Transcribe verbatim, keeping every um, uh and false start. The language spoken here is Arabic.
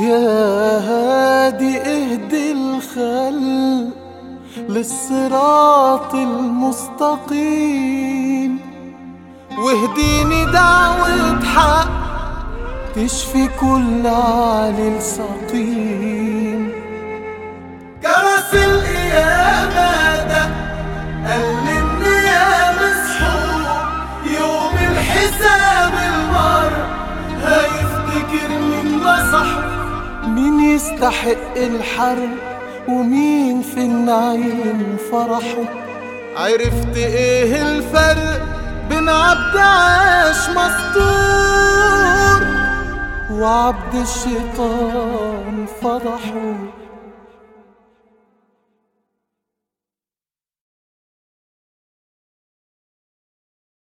يا هادي اهدي الخلق للصراط المستقيم، واهديني دعوة حق تشفي كل عليل سقيم. جرس القيامة ده قال للنيام اصحوا، يوم الحساب المر هيفتكر مين نصحه، مين يستحق الحرب ومين في النعيم فرحه. عرفت ايه الفرق بين عبد عاش مستور وعبد الشيطان فضحه.